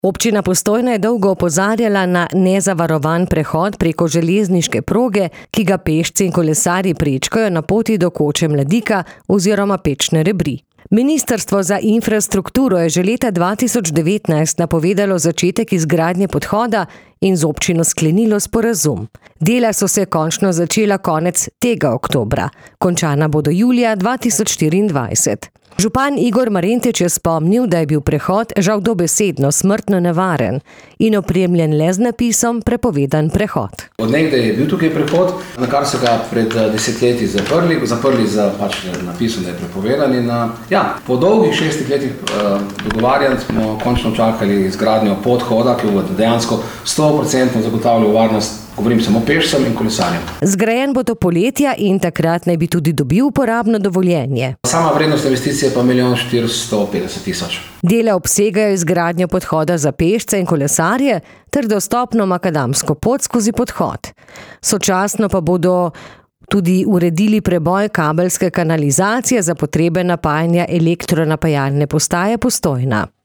Občina Postojna je dolgo opozarjala na nezavarovan prehod preko železniške proge, ki ga pešci in kolesarji prečkajo na poti do Koče Mladika oziroma Pečne Rebri. Ministrstvo za infrastrukturo je že leta 2019 napovedalo začetek izgradnje podhoda in z občino sklenilo sporazum. Dela so se končno začela konec tega oktobra, končana bodo julija 2024. Župan Igor Marenteč je spomnil, da je bil prehod žal dobesedno smrtno nevaren in opremljen le z napisom prepovedan prehod. Od nekdaj je bil tukaj prehod, na kar so ga pred desetletji zaprli z napisom, da je prepovedan. In, po dolgih 6 letih dogovarjanj smo končno čakali izgradnjo podhoda, ki bo dejansko 100% zagotavljal varnost. Govorim samo pešcem in kolesarjem. Zgrajen bo do poletja in takrat naj bi tudi dobil uporabno dovoljenje. Sama vrednost investicije pa 1 450 000. Dela obsegajo izgradnjo podhoda za pešce in kolesarje ter dostopno makadamsko pot skozi podhod. Sočasno pa bodo tudi uredili preboj kabelske kanalizacije za potrebe napajanja elektronapajalne postaje Postojna.